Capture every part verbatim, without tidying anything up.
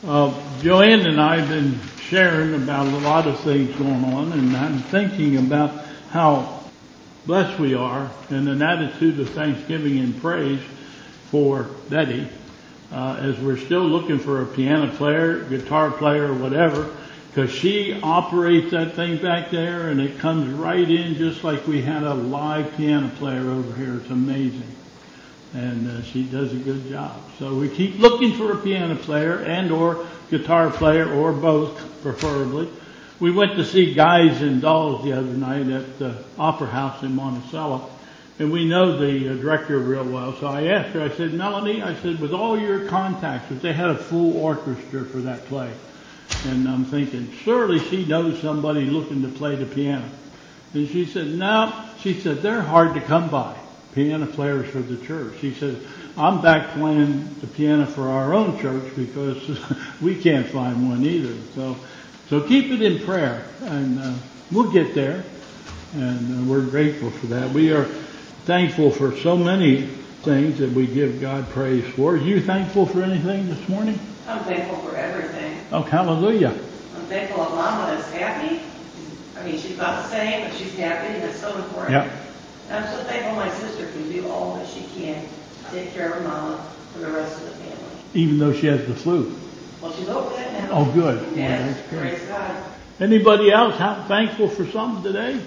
Uh, Joanne and I have been sharing about a lot of things going on, and I'm thinking about how blessed we are and an attitude of thanksgiving and praise for Betty, uh, as we're still looking for a piano player, guitar player, whatever, because she operates that thing back there and it comes right in just like we had a live piano player over here. It's amazing. And uh, she does a good job. So we keep looking for a piano player and or guitar player, or both, preferably. We went to see Guys and Dolls the other night at the Opera House in Monticello, and we know the uh, director real well. So I asked her, I said, Melanie, I said, with all your contacts, if they had a full orchestra for that play, and I'm thinking, surely she knows somebody looking to play the piano. And she said, no, she said, they're hard to come by. Piano players for the church. He said, I'm back playing the piano for our own church because we can't find one either. So, so keep it in prayer, and uh, we'll get there. And uh, we're grateful for that. We are thankful for so many things that we give God praise for. Are you thankful for anything this morning? I'm thankful for everything. Oh, hallelujah. I'm thankful that Mama is happy. I mean, she's not the same, but she's happy, and that's so important. Yeah. I'm so thankful my sister can do all that she can to take care of Mama for the rest of the family. Even though she has the flu. Well, she's over that now. Oh, good. Yes, well, that's good. Praise God. Anybody else thankful for something today?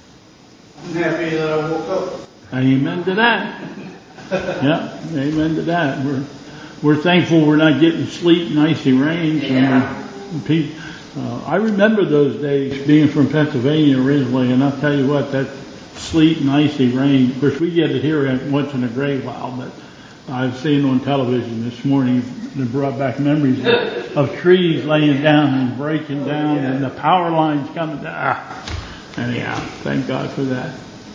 I'm happy that I woke up. Amen to that. Yeah, amen to that. We're we're thankful we're not getting sleet and icy rains. Yeah. And we, uh, I remember those days being from Pennsylvania originally, and I'll tell you what, that sleet and icy rain. Of course, we get it here once in a great while, but I've seen on television this morning that brought back memories of, of trees laying down and breaking down, oh, yeah. and the power lines coming down. Ah, anyhow, thank God for that.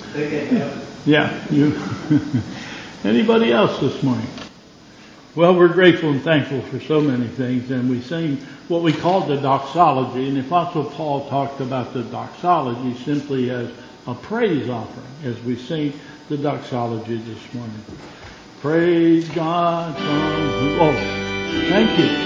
Yeah, you. Anybody else this morning? Well, we're grateful and thankful for so many things, and we sing what we call the doxology, and the Apostle Paul talked about the doxology simply as a praise offering as we sing the doxology this morning. Praise God from whom... Oh, thank you.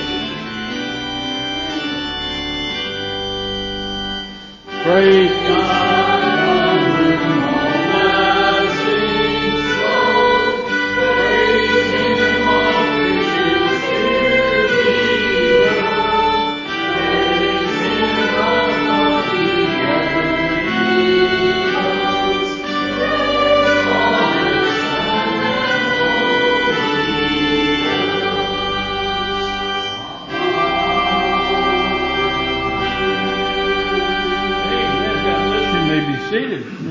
Praise God from whom all blessings flow. Praise Him, all creatures here below. Praise Him above the heavenly hosts. Praise Father, Son, and Holy Ghost. Amen. God bless you. You may be seated.